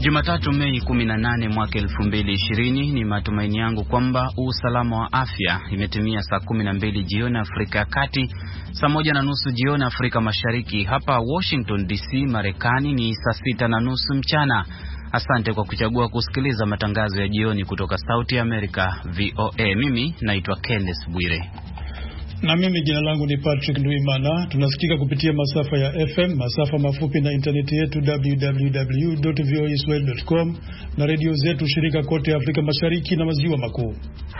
Jumatatu Mei 18 mwaka 2020, ni matumaini yangu kwamba usalama wa afya. Imetimia saa 12 jioni Afrika ya Kati, saa 1:30 jioni Afrika Mashariki. Hapa Washington DC, Marekani ni saa 6:30 mchana. Asante kwa kuchagua kusikiliza matangazo ya jioni kutoka Sauti ya Amerika VOA. Mimi naitwa Kenneth Bwire. Na mimi jina langu ni Patrick Nduimana. Tunasikika kupitia masafa ya FM, masafa mafupi na interneti yetu www.voaswahili.com na redio zetu shirika kote Afrika Mashariki na Maziwa Makuu.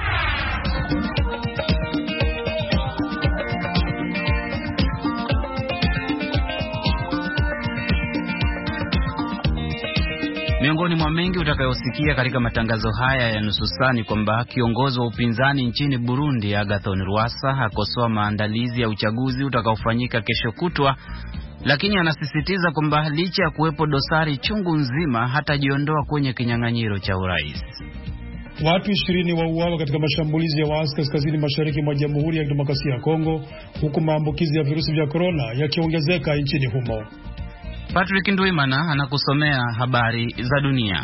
Miongoni mwa mengi utakayosikia katika matangazo haya ya nusu saa ni kwamba kiongozi wa upinzani nchini Burundi Agathon Rwasa akosoa maandalizi ya uchaguzi utakaofanyika kesho kutwa, lakini anasisitiza kwamba licha ya kuwepo dosari chungu nzima hatajiondoa kwenye kinyang'anyiro cha urais. Watu 20 wauawa katika mashambulizi ya waasi kaskazini mashariki mwa Jamhuri ya Kidemokrasia ya Kongo, huku maambukizi ya virusi vya korona yakiongezeka nchini humo. Patrick Nduimana anakusomea habari za dunia.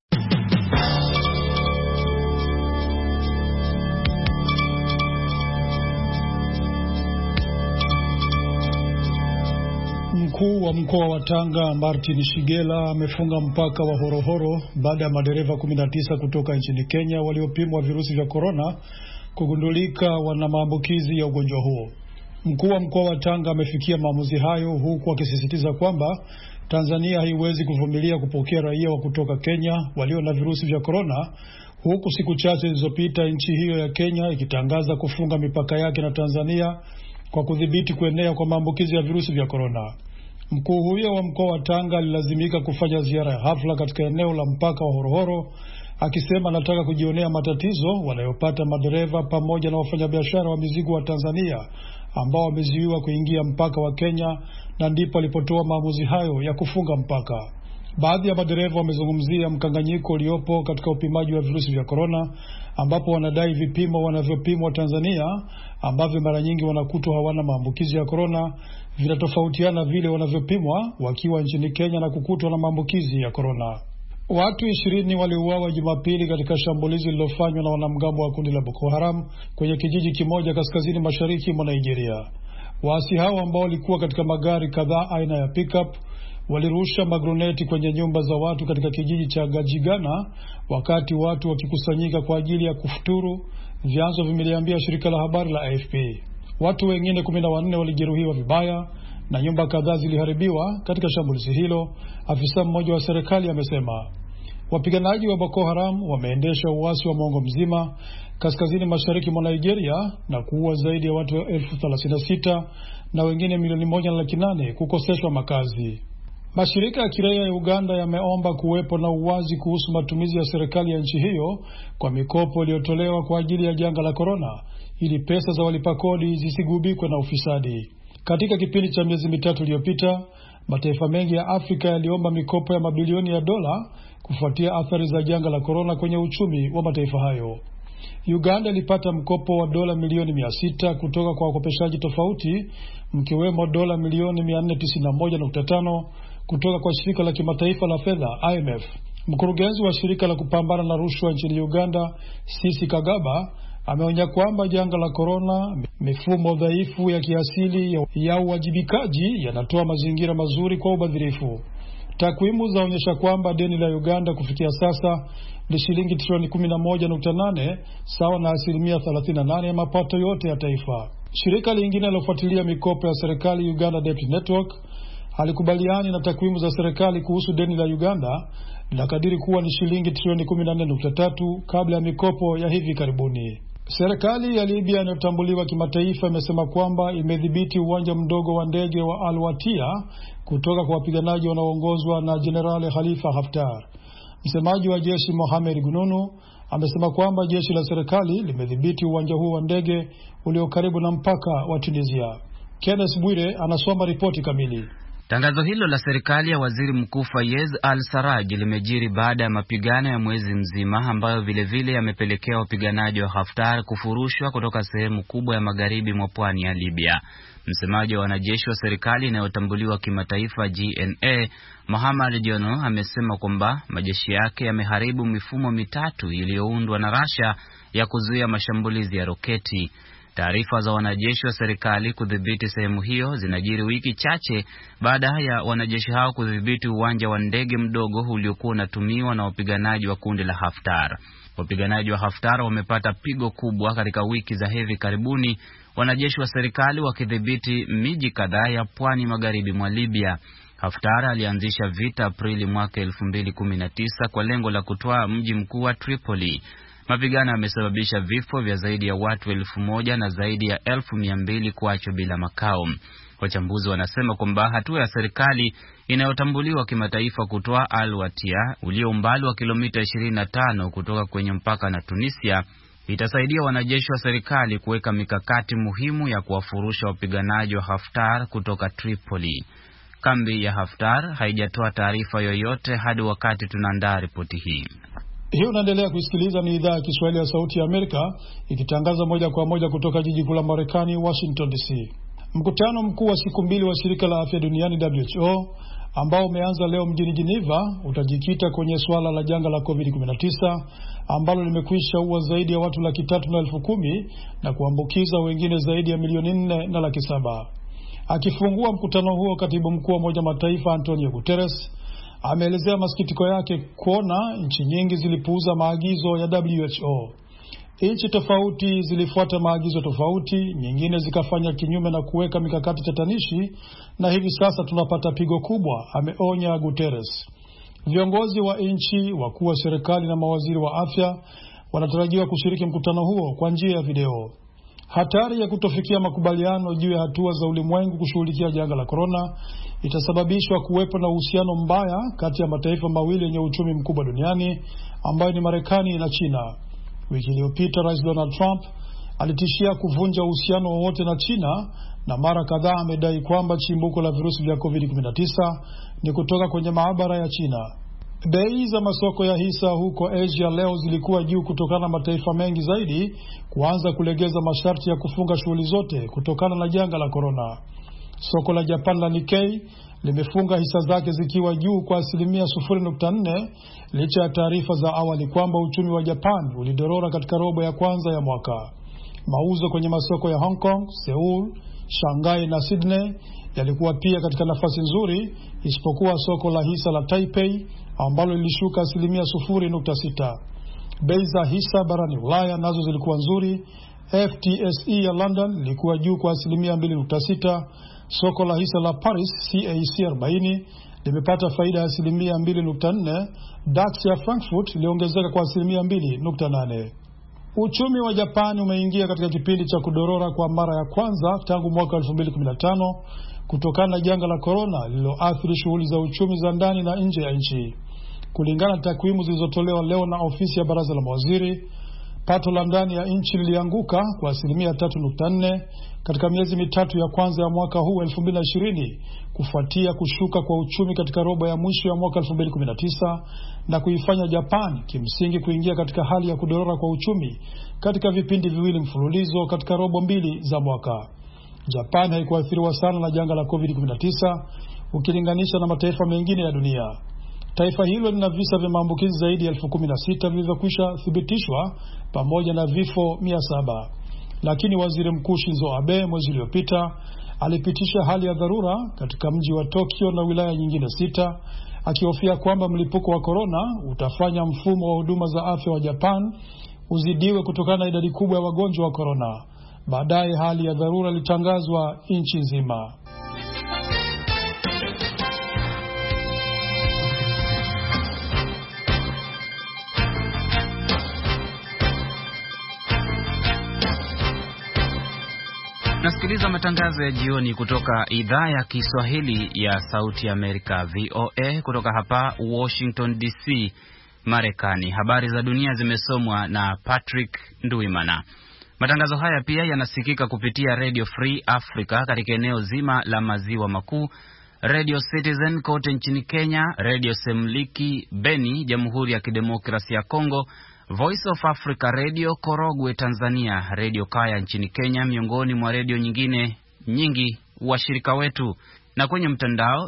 Mkuu wa mkoa wa Tanga Martin Shigela amefunga mpaka wa Horohoro baada ya madereva 19 kutoka nchini Kenya waliopimwa virusi vya korona kugundulika wana maambukizi ya ugonjwa huo. Mkuu wa mkoa wa Tanga amefikia maamuzi hayo huku akisisitiza kwamba Tanzania haiwezi kuvumilia kupokea raia wa kutoka Kenya walio na virusi vya korona, huku siku chache zilizopita nchi hiyo ya Kenya ikitangaza kufunga mipaka yake na Tanzania kwa kudhibiti kuenea kwa maambukizi ya virusi vya korona. Mkuu huyo wa mkoa wa Tanga alilazimika kufanya ziara ya hafla katika eneo la mpaka wa Horohoro, akisema anataka kujionea matatizo wanayopata madereva pamoja na wafanyabiashara wa mizigo wa Tanzania ambao wamezuiwa kuingia mpaka wa Kenya, na ndipo alipotoa maamuzi hayo ya kufunga mpaka. Baadhi ya madereva wamezungumzia mkanganyiko uliopo katika upimaji wa virusi vya korona, ambapo wanadai vipimo wanavyopimwa Tanzania ambavyo mara nyingi wanakutwa hawana maambukizi ya korona vinatofautiana vile wanavyopimwa wakiwa nchini Kenya na kukutwa na maambukizi ya korona. Watu 20 waliuawa Jumapili katika shambulizi lililofanywa na wanamgambo wa kundi la Boko Haram kwenye kijiji kimoja kaskazini mashariki mwa Nigeria. Waasi hao ambao walikuwa katika magari kadhaa aina ya pickup walirusha magroneti kwenye nyumba za watu katika kijiji cha Gajigana wakati watu wakikusanyika kwa ajili ya kufuturu, vyanzo vimeliambia shirika la habari la AFP. Watu wengine 14 walijeruhiwa vibaya na nyumba kadhaa ziliharibiwa katika shambulizi hilo, afisa mmoja wa serikali amesema. Wapiganaji wa Boko Haram wameendesha uasi wa mwongo mzima kaskazini mashariki mwa Nigeria na kuua zaidi ya watu 36,000 na wengine 1.8 kukoseshwa makazi. Mashirika ya kiraia ya Uganda yameomba kuwepo na uwazi kuhusu matumizi ya serikali ya nchi hiyo kwa mikopo iliyotolewa kwa ajili ya janga la korona, ili pesa za walipa kodi zisigubikwe na ufisadi. Katika kipindi cha miezi mitatu iliyopita, mataifa mengi ya Afrika yaliomba mikopo ya mabilioni ya dola kufuatia athari za janga la korona kwenye uchumi wa mataifa hayo. Uganda ilipata mkopo wa dola milioni 600 kutoka kwa wakopeshaji tofauti, mkiwemo dola milioni 491.5 kutoka kwa shirika la kimataifa la fedha IMF. Mkurugenzi wa shirika la kupambana na rushwa nchini Uganda, Sisi Kagaba, ameonya kwamba janga la korona, mifumo dhaifu ya kiasili ya uwajibikaji yanatoa mazingira mazuri kwa ubadhirifu. Takwimu zaonyesha kwamba deni la Uganda kufikia sasa ni shilingi trilioni 11.8, sawa na 38% ya mapato yote ya taifa. Shirika lingine lilofuatilia mikopo ya serikali, Uganda Debt Network, halikubaliani na takwimu za serikali kuhusu deni la Uganda, linakadiri kuwa ni shilingi trilioni 14.3 kabla ya mikopo ya hivi karibuni. Serikali ya Libya inayotambuliwa kimataifa imesema kwamba imedhibiti uwanja mdogo wa ndege wa Al-Watia kutoka kwa wapiganaji wanaoongozwa na Jenerali Khalifa Haftar. Msemaji wa jeshi Mohamed Gununu amesema kwamba jeshi la serikali limedhibiti uwanja huo wa ndege ulio karibu na mpaka wa Tunisia. Kenneth Bwire anasoma ripoti kamili. Tangazo hilo la serikali ya Waziri Mkuu Fayez al-Sarraj limejiri baada ya mapigano ya mwezi mzima ambayo vilevile yamepelekea wapiganaji wa Haftar kufurushwa kutoka sehemu kubwa ya magharibi mwa pwani ya Libya. Msemaji wa wanajeshi wa serikali inayotambuliwa kimataifa GNA, Mohamed Dionne, amesema kwamba majeshi yake yameharibu mifumo mitatu iliyoundwa na Russia ya kuzuia mashambulizi ya roketi. Taarifa za wanajeshi wa serikali kudhibiti sehemu hiyo zinajiri wiki chache baada ya wanajeshi hao kudhibiti uwanja wa ndege mdogo uliokuwa unatumiwa na wapiganaji wa kundi la Haftar. Wapiganaji wa Haftar wamepata pigo kubwa katika wiki za hivi karibuni, wanajeshi wa serikali wakidhibiti miji kadhaa ya pwani magharibi mwa Libya. Haftar alianzisha vita Aprili mwaka 2019 kwa lengo la kutoa mji mkuu wa Tripoli. Mapigano yamesababisha vifo vya zaidi ya watu 1,000 na zaidi ya 200,000 kuachwa bila makao. Wachambuzi wanasema kwamba hatua ya serikali inayotambuliwa kimataifa kutoa Al-Watia, ulio umbali wa kilomita 25 kutoka kwenye mpaka na Tunisia, itasaidia wanajeshi wa serikali kuweka mikakati muhimu ya kuwafurusha wapiganaji wa Haftar kutoka Tripoli. Kambi ya Haftar haijatoa taarifa yoyote hadi wakati tunaandaa ripoti hii. Hii unaendelea kusikiliza, ni idhaa ya Kiswahili ya Sauti ya Amerika ikitangaza moja kwa moja kutoka jiji kuu la Marekani, Washington DC. Mkutano mkuu wa siku 2 wa shirika la afya duniani WHO ambao umeanza leo mjini Geneva utajikita kwenye swala la janga la COVID-19 ambalo limekwisha ua zaidi ya watu 310,000 na kuambukiza wengine zaidi ya 4.7 million. Akifungua mkutano huo, katibu mkuu wa Umoja Mataifa Antonio Guterres ameelezea masikitiko yake kuona nchi nyingi zilipuuza maagizo ya WHO. Nchi tofauti zilifuata maagizo tofauti, nyingine zikafanya kinyume na kuweka mikakati tatanishi, na hivi sasa tunapata pigo kubwa, ameonya Guterres. Viongozi wa nchi, wakuu wa serikali na mawaziri wa afya wanatarajiwa kushiriki mkutano huo kwa njia ya video. Hatari ya kutofikia makubaliano juu ya hatua za ulimwengu kushughulikia janga la korona itasababishwa kuwepo na uhusiano mbaya kati ya mataifa mawili yenye uchumi mkubwa duniani ambayo ni Marekani na China. Wiki iliyopita Rais Donald Trump alitishia kuvunja uhusiano wowote na China, na mara kadhaa amedai kwamba chimbuko la virusi vya COVID-19 ni kutoka kwenye maabara ya China. Bei za masoko ya hisa huko Asia leo zilikuwa juu kutokana na mataifa mengi zaidi kuanza kulegeza masharti ya kufunga shughuli zote kutokana na janga la korona. Soko la Japan la Nikkei limefunga hisa zake zikiwa juu kwa 0.4% licha ya taarifa za awali kwamba uchumi wa Japan ulidorora katika robo ya kwanza ya mwaka. Mauzo kwenye masoko ya Hong Kong, Seoul, Shanghai na Sydney yalikuwa pia katika nafasi nzuri, isipokuwa soko la hisa la Taipei ambalo lilishuka 0.6%. Bei za hisa barani Ulaya nazo zilikuwa nzuri. FTSE ya London ilikuwa juu kwa 2.6%. Soko la hisa la Paris CAC 40 limepata faida ya 2.4%. DAX ya Frankfurt iliongezeka kwa 2.8%. Uchumi wa Japani umeingia katika kipindi cha kudorora kwa mara ya kwanza tangu mwaka 2015 kutokana na janga la korona lililoathiri shughuli za uchumi za ndani na nje ya nchi. Kulingana na takwimu zilizotolewa leo na ofisi ya baraza la mawaziri, pato la ndani ya nchi lilianguka kwa 3.4% katika miezi mitatu ya kwanza ya mwaka huu 2020 kufuatia kushuka kwa uchumi katika robo ya mwisho ya mwaka 2019 na kuifanya Japan kimsingi kuingia katika hali ya kudorora kwa uchumi katika vipindi viwili mfululizo katika robo mbili za mwaka. Japan haikuathiriwa sana na janga la COVID-19 ukilinganisha na mataifa mengine ya dunia. Taifa hilo lina visa vya maambukizi zaidi ya 16,000 vilivyokwisha thibitishwa pamoja na vifo 700. Lakini Waziri Mkuu Shinzo Abe mwezi uliopita alipitisha hali ya dharura katika mji wa Tokyo na wilaya nyingine 6, akihofia kwamba mlipuko wa korona utafanya mfumo wa huduma za afya wa Japan uzidiwe kutokana na idadi kubwa ya wagonjwa wa korona. Baadaye hali ya dharura ilitangazwa nchi nzima. Nasikiliza matangazo ya jioni kutoka idhaa ya Kiswahili ya Sauti ya Amerika, VOA, kutoka hapa Washington DC, Marekani. Habari za dunia zimesomwa na Patrick Nduimana. Matangazo haya pia yanasikika kupitia Radio Free Africa katika eneo zima la maziwa makuu, Radio Citizen kote nchini Kenya, Radio Semliki Beni, Jamhuri ya Kidemokrasia ya Kongo, Voice of Africa Radio Korogwe Tanzania, Radio Kaya nchini Kenya, miongoni mwa radio nyingine nyingi washirika wetu, na kwenye mtandao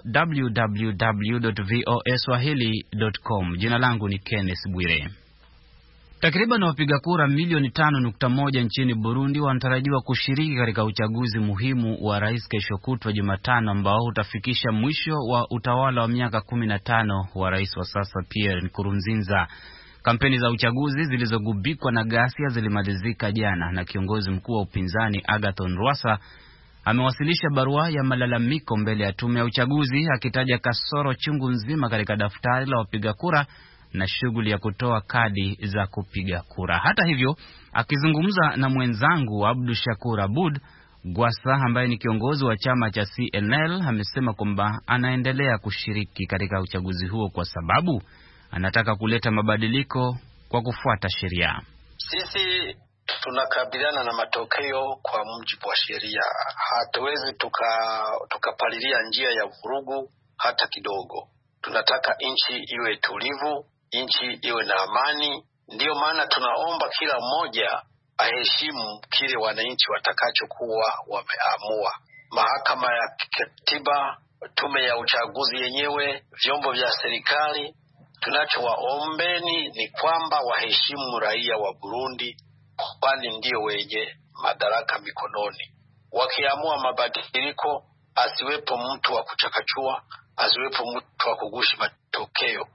www.voaswahili.com. Jina langu ni Kenneth Bwire. Takriban wapiga kura milioni 5.1 nchini Burundi wanatarajiwa kushiriki katika uchaguzi muhimu wa rais kesho kutwa Jumatano, ambao utafikisha mwisho wa utawala wa miaka 15 wa rais wa sasa Pierre Nkurunziza. Kampeni za uchaguzi zilizogubikwa na ghasia zilimalizika jana, na kiongozi mkuu wa upinzani Agathon Rwasa amewasilisha barua ya malalamiko mbele ya tume ya uchaguzi, akitaja kasoro chungu nzima katika daftari la wapiga kura na shughuli ya kutoa kadi za kupiga kura. Hata hivyo, akizungumza na mwenzangu Abdul Shakur Abud, Gwasa ambaye ni kiongozi wa chama cha CNL amesema kwamba anaendelea kushiriki katika uchaguzi huo kwa sababu anataka kuleta mabadiliko kwa kufuata sheria. Sisi tunakabiliana na matokeo kwa mujibu wa sheria. Hatuwezi tukapalilia njia ya vurugu hata kidogo. Tunataka nchi iwe tulivu, nchi iwe na amani. Ndiyo maana tunaomba kila mmoja aheshimu kile wananchi watakachokuwa wameamua. Mahakama ya katiba, tume ya uchaguzi yenyewe, vyombo vya serikali, tunachowaombeni ni kwamba waheshimu raia wa Burundi, kwani ndio wenye madaraka mikononi. Wakiamua mabadiliko, asiwepo mtu wa kuchakachua, asiwepo mtu wa kugushi matokeo.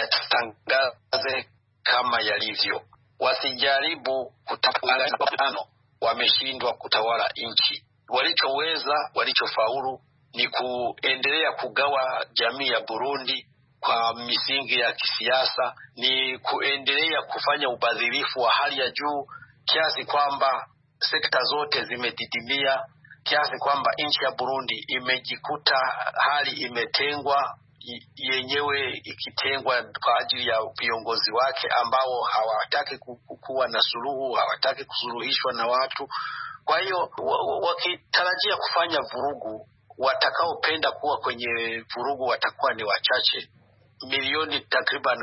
Wayatangaze kama yalivyo. Wasijaribu kutawala mapambano. Wameshindwa kutawala nchi. Walichofaulu ni kuendelea kugawa jamii ya Burundi kwa misingi ya kisiasa, ni kuendelea kufanya ubadhirifu wa hali ya juu kiasi kwamba sekta zote zimedidimia, kiasi kwamba nchi ya Burundi imejikuta hali imetengwa, yenyewe ikitengwa kwa ajili ya viongozi wake ambao hawataki kuwa na suluhu, hawataki kusuluhishwa na watu. Kwa hiyo wakitarajia kufanya vurugu, watakaopenda kuwa kwenye vurugu watakuwa ni wachache. Milioni takriban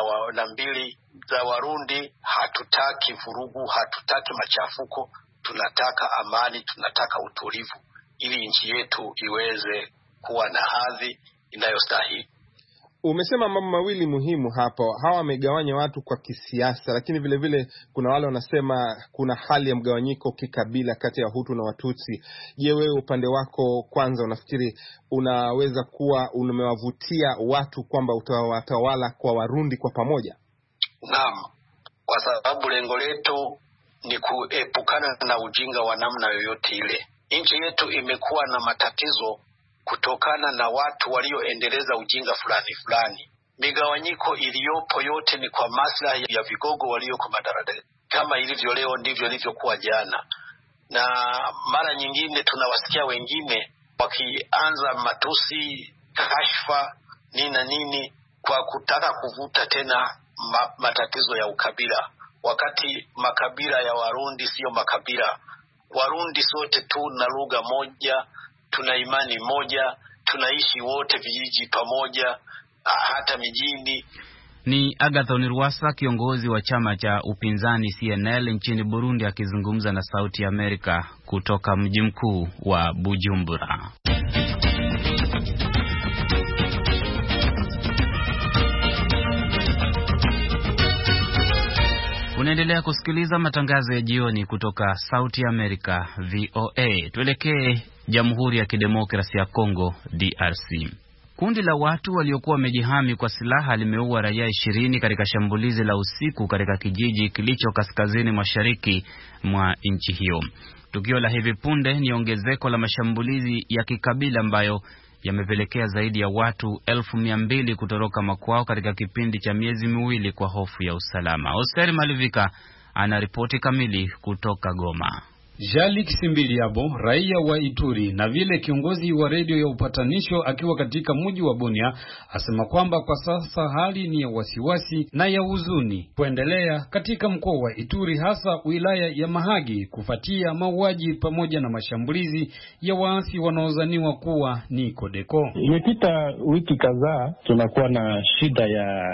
12 za Warundi. Hatutaki vurugu, hatutaki machafuko, tunataka amani, tunataka utulivu ili nchi yetu iweze kuwa na hadhi inayostahili. Umesema mambo mawili muhimu hapo. Hawa wamegawanya watu kwa kisiasa, lakini vile vile kuna wale wanasema kuna hali ya mgawanyiko kikabila kati ya Hutu na Watutsi. Je, wewe upande wako kwanza unafikiri unaweza kuwa umewavutia watu kwamba utawatawala kwa Warundi kwa pamoja? Naam, kwa sababu lengo letu ni kuepukana na ujinga wa namna yoyote ile. Nchi yetu imekuwa na matatizo kutokana na watu walioendeleza ujinga fulani. Migawanyiko iliyopo yote ni kwa maslahi ya vigogo walioko madarakani. Kama ilivyo leo ndivyo ilivyokuwa jana. Na mara nyingine tunawasikia wengine wakianza matusi, kashfa, nini kwa kutaka kuvuta tena matatizo ya ukabila, wakati makabila ya Warundi sio makabila. Warundi sote tuna lugha moja, tuna imani moja, tunaishi wote vijiji pamoja, hata mijini. Ni Agathon Rwasa, kiongozi wa chama cha upinzani CNL nchini Burundi, akizungumza na Sauti ya Amerika kutoka mji mkuu wa Bujumbura. Unaendelea kusikiliza matangazo ya jioni kutoka Sauti ya Amerika VOA. Tuelekee Jamhuri ya Kidemokrasia ya Kongo DRC. Kundi la watu waliokuwa wamejihami kwa silaha limeua raia 20 katika shambulizi la usiku katika kijiji kilicho kaskazini mashariki mwa nchi hiyo. Tukio la hivi punde ni ongezeko la mashambulizi ya kikabila ambayo yamepelekea zaidi ya watu 200,000 kutoroka makwao katika kipindi cha miezi miwili kwa hofu ya usalama. Oster Malivika ana ripoti kamili kutoka Goma. Jali Kisimbiliabo, raia wa Ituri na vile kiongozi wa redio ya upatanisho akiwa katika mji wa Bunia, asema kwamba kwa sasa hali ni ya wasiwasi na ya huzuni kuendelea katika mkoa wa Ituri, hasa wilaya ya Mahagi, kufuatia mauaji pamoja na mashambulizi ya waasi wanaozaniwa kuwa ni Codeco. Imepita wiki kadhaa tunakuwa na shida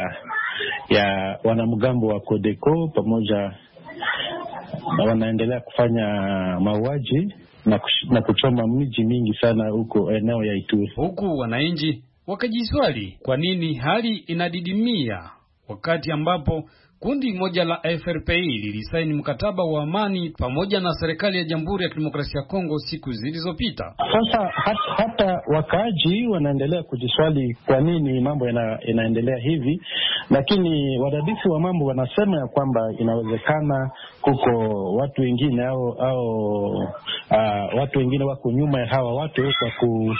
ya wanamgambo wa Codeco pamoja na wanaendelea kufanya mauaji na kuchoma miji mingi sana huko eneo ya Ituri. Huku wananchi wakajiswali kwa nini hali inadidimia wakati ambapo kundi moja la FRPI lilisaini mkataba wa amani pamoja na serikali ya Jamhuri ya Kidemokrasia ya Kongo siku zilizopita. Sasa hata wakaaji wanaendelea kujiswali kwa nini mambo inaendelea hivi, lakini wadadisi wa mambo wanasema ya kwamba inawezekana kuko watu wengine au watu wengine wako nyuma ya hawa watu kwa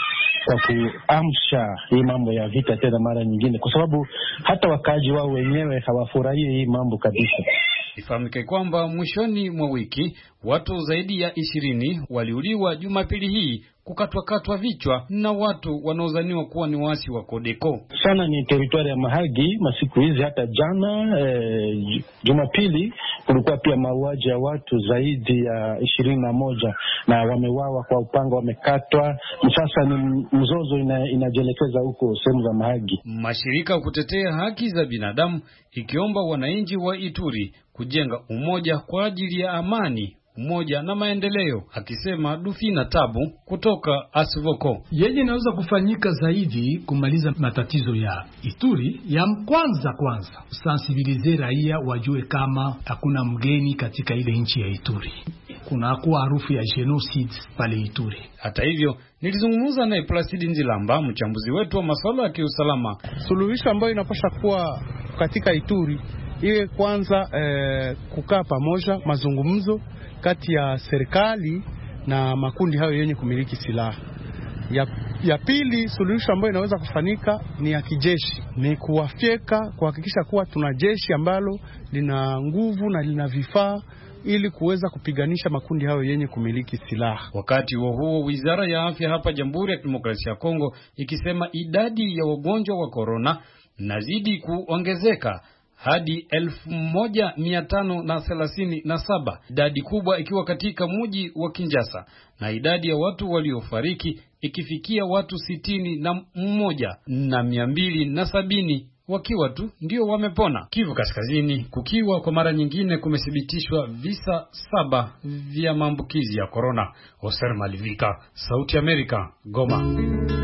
kuamsha hii mambo ya vita tena mara nyingine, kwa sababu hata wakaaji wao wenyewe hawafurahii hii mambo kabisa. Ifahamike kwamba mwishoni mwa wiki watu zaidi ya 20 waliuliwa Jumapili hii, kukatwa vichwa na watu wanaozaniwa kuwa ni waasi wa Codeco. Sana ni teritoria ya Mahagi masiku hizi, hata jana Jumapili kulikuwa pia mauaji ya watu zaidi ya 21 na wamewawa kwa upanga, wamekatwa. Sasa ni mzozo inajelekeza huko sehemu za Mahagi. Mashirika kutetea haki za binadamu ikiomba wananchi wa Ituri kujenga umoja kwa ajili ya amani, umoja na maendeleo, akisema Dufina Tabu kutoka Asivoko. Yeye inaweza kufanyika zaidi kumaliza matatizo ya Ituri. Ya kwanza sensibilize raia wajue kama hakuna mgeni katika ile nchi ya Ituri. Kunakuwa harufu ya genocide pale Ituri. Hata hivyo, nilizungumza naye Placide Nzilamba, mchambuzi wetu wa masuala ya kiusalama. Suluhisho ambayo inapaswa kuwa katika Ituri iwe kwanza kukaa pamoja, mazungumzo kati ya serikali na makundi hayo yenye kumiliki silaha. Ya pili, suluhisho ambayo inaweza kufanyika ni ya kijeshi, ni kuwafyeka, kuhakikisha kuwa tuna jeshi ambalo lina nguvu na lina vifaa ili kuweza kupiganisha makundi hayo yenye kumiliki silaha. Wakati huo Wizara ya Afya hapa Jamhuri ya Kidemokrasia ya Kongo ikisema idadi ya wagonjwa wa corona nazidi kuongezeka hadi 1537, idadi kubwa ikiwa katika mji wa Kinshasa, na idadi ya watu waliofariki ikifikia watu 61 na 270 wakiwa tu ndio wamepona. Kivu Kaskazini kukiwa kwa mara nyingine kumethibitishwa visa 7 vya maambukizi ya corona. Oser Malivika, Sauti Amerika, Goma.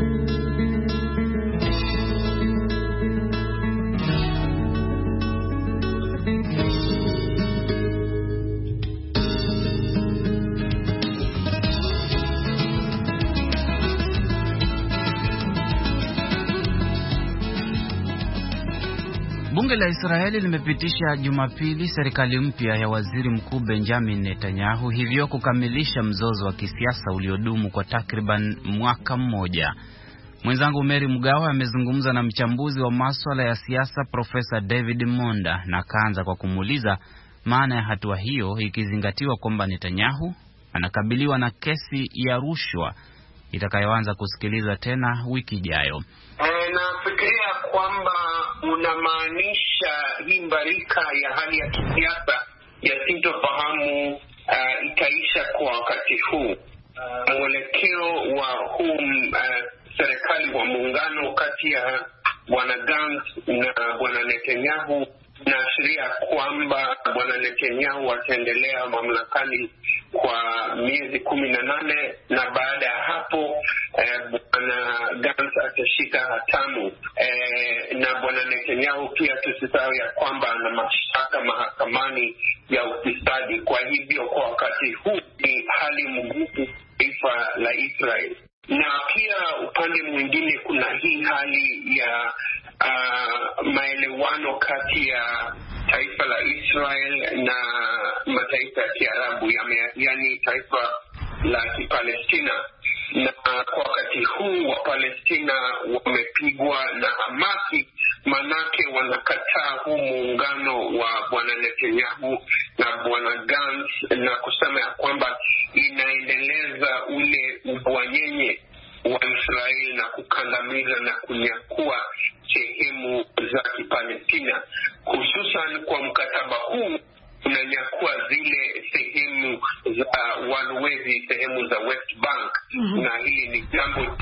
Bunge la Israeli limepitisha Jumapili serikali mpya ya Waziri Mkuu Benjamin Netanyahu, hivyo kukamilisha mzozo wa kisiasa uliodumu kwa takriban mwaka mmoja. Mwenzangu Mary Mgawa amezungumza na mchambuzi wa masuala ya siasa Profesa David Monda na kaanza kwa kumuuliza maana ya hatua hiyo, ikizingatiwa kwamba Netanyahu anakabiliwa na kesi ya rushwa itakayoanza kusikilizwa tena wiki ijayo. Nafikiria kwamba unamaanisha hii mbarika ya hali ya kisiasa ya sintofahamu itaisha kwa wakati huu. Mwelekeo wa huu serikali wa muungano kati ya Bwana Gantz na Bwana Netanyahu naashiria kwamba Bwana Netanyahu ataendelea mamlakani kwa miezi 18 na baada ya hapo Bwana Gantz atashika hatamu. Na Bwana Netanyahu pia tusisahau ya kwamba ana mashtaka mahakamani ya ufisadi. Kwa hivyo kwa wakati huu ni hali mgumu taifa la Israel. Na pia upande mwingine kuna hii hali ya maelewano kati ya taifa la Israel na mataifa ya Kiarabu, yani taifa la Kipalestina. Na kwa wakati huu wa Palestina wamepigwa na hamaki, manake wanakataa huu muungano wa Bwana Netanyahu na Bwana Gantz na kusema ya kwamba inaendeleza ule ubwanyenye wa Israeli na kukandamiza na kunyakua sehemu za Kipalestina, hususan kwa mkataba huu unanyakua zile sehemu za walowezi, sehemu za West Bank. Na hili ni jambo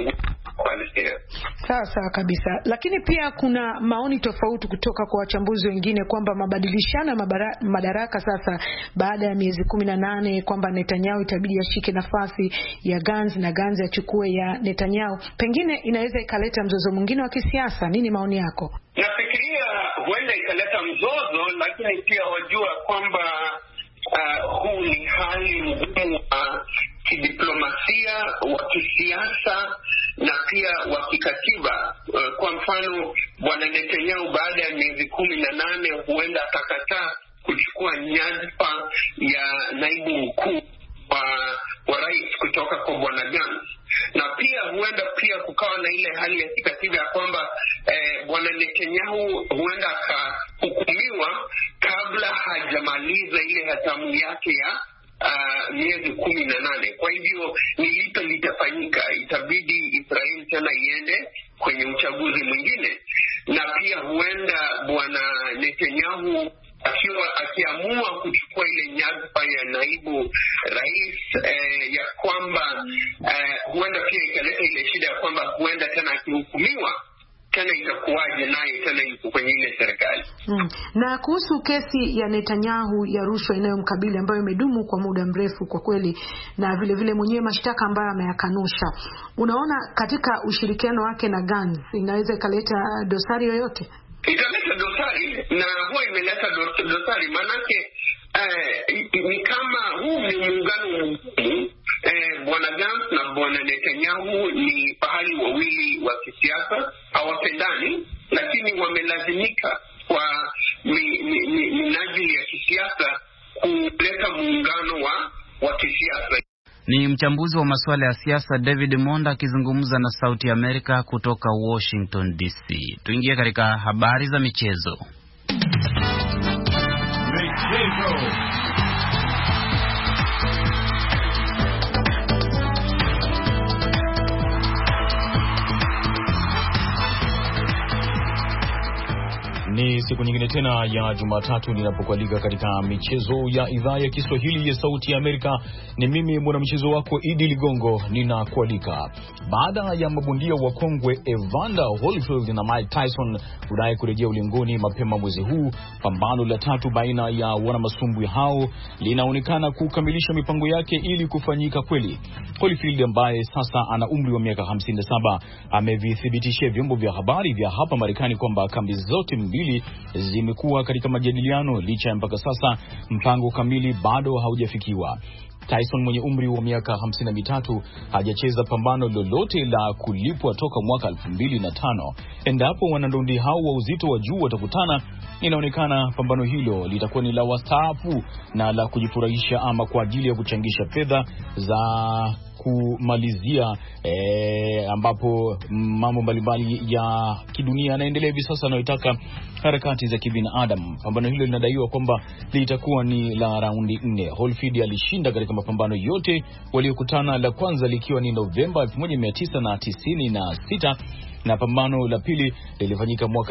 sawa kabisa. Lakini pia kuna maoni tofauti kutoka kwa wachambuzi wengine kwamba mabadilishano madaraka sasa baada ya miezi 18, kwamba Netanyahu itabidi ashike nafasi ya Gantz na Gantz achukue ya Netanyahu, pengine inaweza ikaleta mzozo mwingine wa kisiasa. Nini maoni yako? Nafikiria huenda ikaleta mzozo, lakini pia wajua kwamba huu ni hali ngumu wa kidiplomasia, wa kisiasa na pia wa kikatiba. Kwa mfano, bwana Netanyahu baada ya miezi 18 huenda atakataa kuchukua nyadhifa ya naibu mkuu wa rais kutoka kwa bwana Gantz. Na pia huenda pia kukawa na ile hali ya kikatiba ya kwamba bwana Netanyahu huenda akahukumiwa kabla hajamaliza ile hatamu yake ya miezi 18. Kwa hivyo ni lipo litafanyika, itabidi Israeli tena iende kwenye uchaguzi mwingine. Na pia huenda bwana Netanyahu akiamua kuchukua ile nyadhifa ya naibu rais, ya kwamba huenda pia ikaleta ile shida ya kwamba huenda tena akihukumiwa tena itakuwaje naye tena yuko kwenye ile serikali. Na kuhusu kesi ya Netanyahu ya rushwa inayomkabili ambayo imedumu kwa muda mrefu kwa kweli, na vile vile mwenyewe mashtaka ambayo ameyakanusha, unaona katika ushirikiano wake na Gantz inaweza ikaleta dosari yoyote? Italeta dosari, na huwa imeleta dosari, manake ni kama huu ni muungano mkuu. Bwana Gantz na bwana Netanyahu ni pahali wawili wa kisiasa, hawapendani, lakini wamelazimika kwa minajili ya kisiasa kuleta muungano wa kisiasa. Ni mchambuzi wa masuala ya siasa David Monda akizungumza na Sauti ya Amerika kutoka Washington DC. Tuingie katika habari za michezo. Ni siku nyingine tena ya Jumatatu ninapokualika katika michezo ya idhaa ya Kiswahili ya Sauti ya Amerika. Ni mimi mwanamchezo wako Idi Ligongo ninakualika. Baada ya mabondia wa kongwe Evander Holyfield na Mike Tyson kudai kurejea ulingoni mapema mwezi huu, pambano la tatu baina ya wanamasumbwi hao linaonekana kukamilisha mipango yake ili kufanyika kweli. Holyfield ambaye sasa ana umri wa miaka 57 amevithibitishia vyombo vya habari vya hapa Marekani kwamba kambi zote mbili zimekuwa katika majadiliano, licha ya mpaka sasa mpango kamili bado haujafikiwa. Tyson mwenye umri wa miaka 53 hajacheza pambano lolote la kulipwa toka mwaka 2005. Endapo wanandondi hao wa uzito wa juu watakutana, inaonekana pambano hilo litakuwa ni la wastaafu na la kujifurahisha, ama kwa ajili ya kuchangisha fedha za kumalizia ambapo mambo mbalimbali ya kidunia yanaendelea hivi sasa yanayotaka harakati za kibinadamu. Pambano hilo linadaiwa kwamba litakuwa ni la raundi 4. Holyfield alishinda katika mapambano yote waliokutana, la kwanza likiwa ni Novemba 1996 na pambano la pili lilifanyika mwaka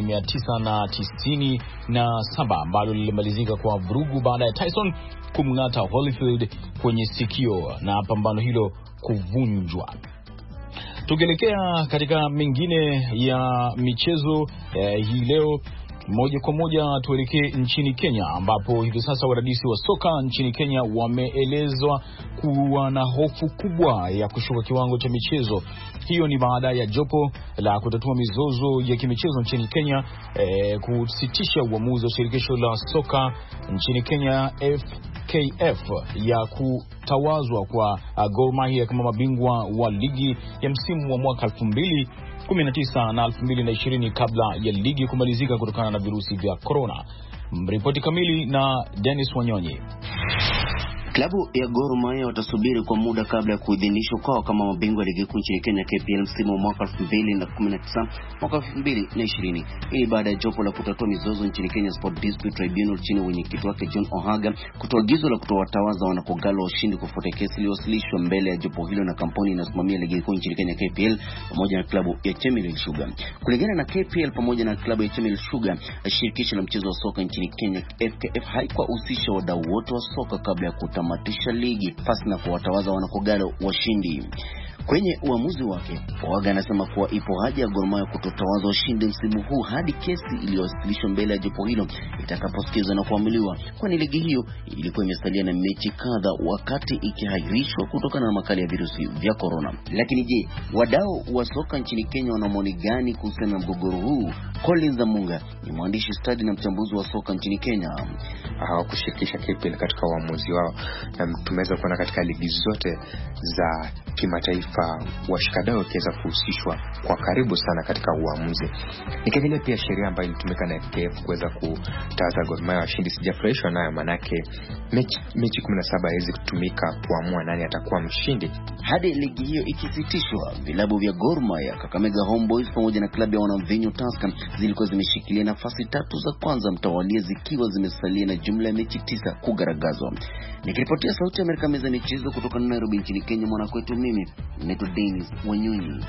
1997 ambalo lilimalizika kwa vurugu baada ya Tyson kumng'ata Holyfield kwenye sikio na pambano hilo kuvunjwa. Tukielekea katika mengine ya michezo hii leo, moja kwa moja tuelekee nchini Kenya, ambapo hivi sasa wadadisi wa soka nchini Kenya wameelezwa kuwa na hofu kubwa ya kushuka kiwango cha michezo. Hiyo ni baada ya jopo la kutatua mizozo ya kimichezo nchini Kenya kusitisha uamuzi wa shirikisho la soka nchini Kenya FKF ya kutawazwa kwa Gor Mahia kama mabingwa wa ligi ya msimu wa mwaka 2019 na 2020 kabla ya ligi kumalizika kutokana na virusi vya corona. Ripoti kamili na Dennis Wanyonyi. Klabu ya Gor Mahia watasubiri kwa muda kabla ya kuidhinishwa kwao kama mabingwa ligi kuu nchini Kenya KPL msimu wa mwaka 2019 mwaka 2020. Hii baada ya jopo la kutatua mizozo nchini Kenya Sport Dispute Tribunal chini ya mwenyekiti wake John Ohaga kutoa agizo la kutowatawaza wanakogalo washindi kufuatia kesi iliyowasilishwa mbele ya jopo hilo na kampuni inayosimamia ligi kuu nchini Kenya KPL pamoja na klabu ya Chemelil Sugar. Kulingana na KPL pamoja na klabu ya Chemelil Sugar, shirikisho la mchezo wa soka nchini Kenya FKF haikuwahusisha wadau wote wa soka kabla ya kutamatisha ligi pasi na kuwatawaza wanakogalo washindi. Kwenye uamuzi wake, Ohaga anasema kuwa ipo haja ya Gor Mahia kutotawaza washindi msimu huu hadi kesi iliyowasilishwa mbele ya jopo hilo itakaposikizwa na kuamuliwa, kwani ligi hiyo ilikuwa imesalia na mechi kadha wakati ikihairishwa kutokana na makali ya virusi vya corona. Lakini je, wadau wa soka nchini Kenya wana maoni gani kuhusiana na mgogoro huu? Collins Amunga ni mwandishi stadi na mchambuzi wa soka nchini Kenya. Hawakushirikisha KPL katika uamuzi wao, na tumeweza kuona katika ligi zote za kimataifa washikadau wakiweza kuhusishwa kwa karibu sana katika uamuzi. Nikiangalia pia sheria ambayo ilitumika na FKF kuweza kutawaza Gor Mahia washindi, sijafurahishwa nayo, manake mechi 17 haiwezi kutumika kuamua nani atakuwa mshindi. Hadi ligi hiyo ikisitishwa, vilabu vya Gor Mahia, Kakamega Homeboys pamoja na klabu ya Wanamvinyo Tusker zilikuwa zimeshikilia nafasi 3 za kwanza mtawalia zikiwa zimesalia na jumla ya mechi 9 kugaragazwa. Nikiripotia Sauti ya Amerika meza michezo kutoka Nairobi nchini Kenya, mwanakwetu mimi naitwa Dennis Wanyonyi.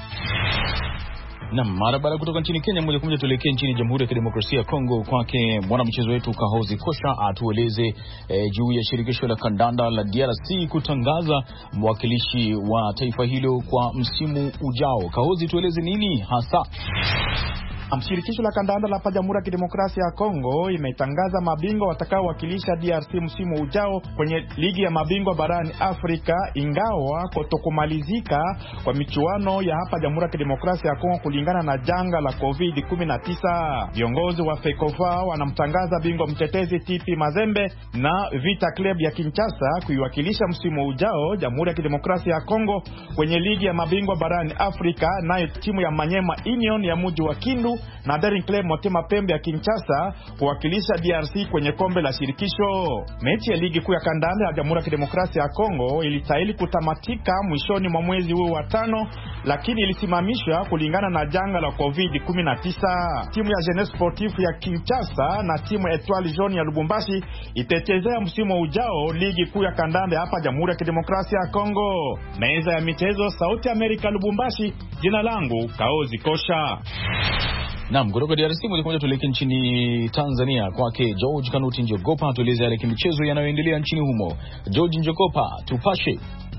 Na mara baada kutoka nchini Kenya moja kwa moja tuelekee nchini Jamhuri ya Kidemokrasia ya Kongo kwake mwanamchezo wetu Kahozi Kosha atueleze juu ya shirikisho la kandanda la DRC kutangaza mwakilishi wa taifa hilo kwa msimu ujao. Kahozi, tueleze nini hasa? Shirikisho la kandanda la Jamhuri ya Kidemokrasia ya Kongo imetangaza mabingwa watakaowakilisha DRC msimu ujao kwenye ligi ya mabingwa barani Afrika, ingawa kutokumalizika kwa michuano ya hapa Jamhuri ya Kidemokrasia ya Kongo kulingana na janga la COVID-19. Viongozi wa FECOFA wanamtangaza bingwa mtetezi TP Mazembe na Vita Club ya Kinshasa kuiwakilisha msimu ujao Jamhuri ya Kidemokrasia ya Kongo kwenye ligi ya mabingwa barani Afrika, nayo timu ya Manyema Union ya mji wa Kindu na Daring Club Motema Pembe ya Kinshasa kuwakilisha DRC kwenye kombe la shirikisho. Mechi ya ligi kuu ya kandanda ya Jamhuri ya Kidemokrasia ya Kongo ilistahili kutamatika mwishoni mwa mwezi huu wa 5, lakini ilisimamishwa kulingana na janga la COVID-19. Timu ya Jeunesse Sportif ya Kinshasa na timu ya Etoile Jaune ya Lubumbashi itachezea msimu ujao ligi kuu ya kandanda hapa Jamhuri ya Kidemokrasia ya Kongo. Meza ya michezo, Sauti Amerika, Lubumbashi. Jina langu Kaozi Kosha. Naam, kutoka DRC moja kwa moja tuelekee nchini Tanzania kwake George Kanuti Njogopa atueleze yale michezo yanayoendelea nchini humo. George Njogopa, tupashe.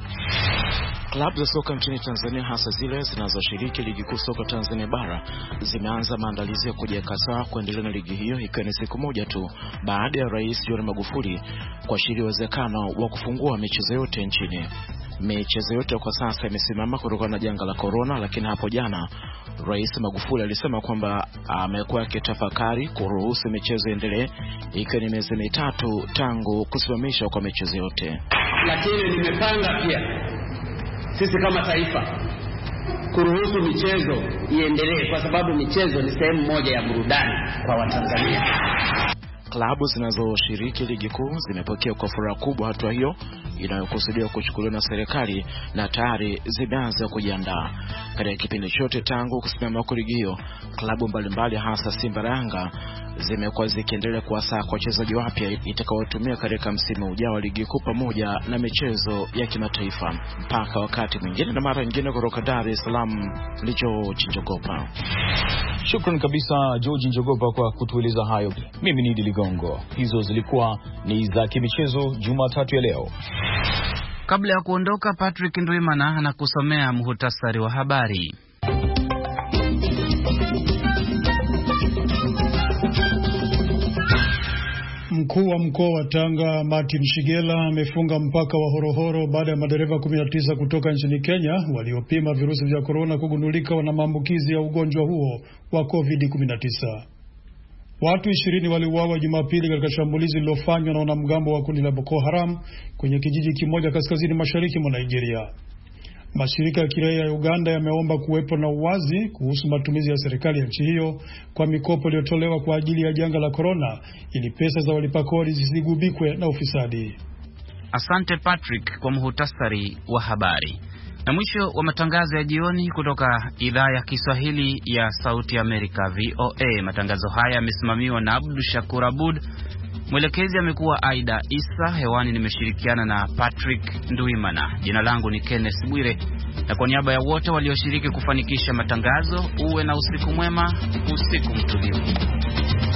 Klabu za soka nchini Tanzania, hasa zile zinazoshiriki ligi kuu soka Tanzania bara, zimeanza maandalizi ya kujiweka sawa kuendelea na ligi hiyo, ikiwa ni siku moja tu baada ya Rais John Magufuli kuashiria uwezekano wa kufungua michezo yote nchini. Michezo yote kwa sasa imesimama kutokana na janga la corona, lakini hapo jana Rais Magufuli alisema kwamba amekuwa akitafakari kuruhusu michezo endelee, ikiwa ni miezi 3 tangu kusimamishwa kwa michezo yote. Lakini nimepanga pia sisi kama taifa kuruhusu michezo iendelee, kwa sababu michezo ni sehemu moja ya burudani kwa Watanzania. Klabu zinazoshiriki ligi kuu zimepokea kwa furaha kubwa hatua hiyo inayokusudiwa kuchukuliwa na serikali, na tayari zimeanza kujiandaa. Katika kipindi chote tangu kusimama kwa ligi hiyo, klabu mbalimbali hasa Simba na Yanga zimekuwa zikiendelea kuwasaka wachezaji wapya itakaotumia katika msimu ujao wa ligi kuu pamoja na michezo ya kimataifa. Mpaka wakati mwingine na mara nyingine, kutoka Dar es Salaam, George Njogopa. Shukrani kabisa George Njogopa kwa kutueleza hayo. Mimi ni Idi Ligongo. Hizo zilikuwa ni za kimichezo Jumatatu ya leo. Kabla ya kuondoka, Patrick Ndwimana anakusomea muhtasari wa habari. Mkuu wa mkoa wa Tanga Martin Shigela amefunga mpaka wa Horohoro baada ya madereva 19 kutoka nchini Kenya waliopima virusi vya corona kugundulika wana maambukizi ya ugonjwa huo wa COVID-19. Watu 20 waliuawa Jumapili katika shambulizi lililofanywa na wanamgambo wa kundi la Boko Haram kwenye kijiji kimoja kaskazini mashariki mwa Nigeria. Mashirika ya kiraia ya Uganda yameomba kuwepo na uwazi kuhusu matumizi ya serikali ya nchi hiyo kwa mikopo iliyotolewa kwa ajili ya janga la corona ili pesa za walipa kodi zisigubikwe na ufisadi. Asante Patrick kwa muhtasari wa habari. Na mwisho wa matangazo ya jioni kutoka idhaa ya Kiswahili ya Sauti Amerika VOA. Matangazo haya yamesimamiwa na Abdul Shakur Abud. Mwelekezi amekuwa Aida Isa. Hewani nimeshirikiana na Patrick Nduimana. Jina langu ni Kenneth Bwire, na kwa niaba ya wote walioshiriki kufanikisha matangazo, uwe na usiku mwema, usiku mtulivu.